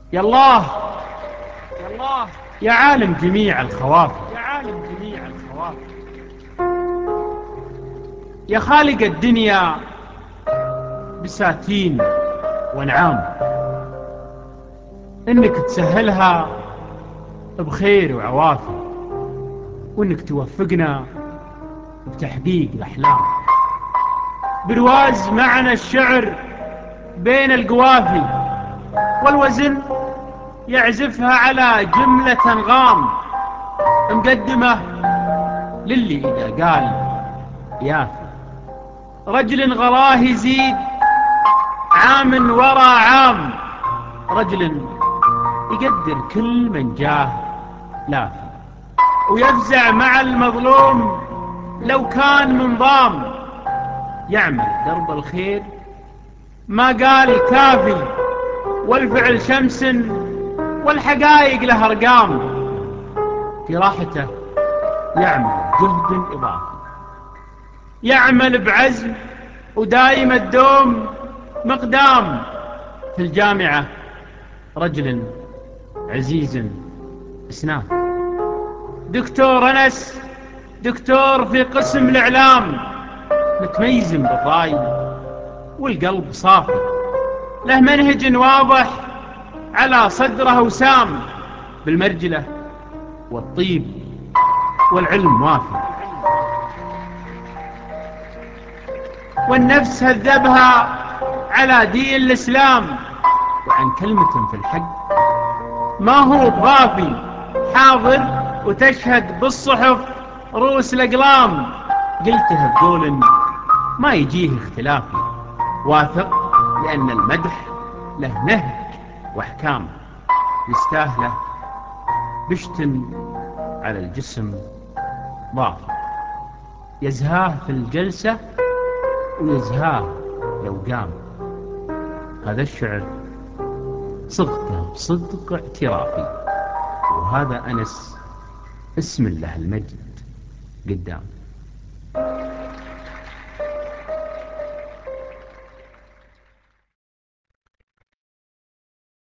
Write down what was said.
يا الله يا الله يا عالم جميع الخواطر، يا عالم جميع الخواطر، يا خالق الدنيا بساتين وانعام، انك تسهلها بخير وعوافي، وانك توفقنا بتحقيق الاحلام، برواز معنى الشعر بين القوافي، والوزن يعزفها على جملة أنغام مقدمة للي إذا قال يافي، رجل غراه يزيد عام ورا عام، رجل يقدر كل من جاه لافي، ويفزع مع المظلوم لو كان منضام، يعمل درب الخير ما قال كافي، والفعل شمس والحقائق له أرقام، في راحته يعمل جهد إضافي، يعمل بعزم ودايم الدوم مقدام، في الجامعة رجل عزيز إسناف، دكتور أنس دكتور في قسم الإعلام، متميز بالرأي والقلب صافي، له منهج واضح على صدره وسام، بالمرجلة والطيب والعلم وافي، والنفس هذبها على دين الإسلام، وعن كلمة في الحق ما هو بغافي، حاضر وتشهد بالصحف رؤوس الأقلام، قلتها بقول ما يجيه اختلافي، واثق لأن المدح له نهج واحكام، يستاهله بشتن على الجسم ضافي، يزهاه في الجلسة ويزهاه لو قام، هذا الشعر صغته بصدق اعترافي، وهذا أنس اسم الله المجد قدام.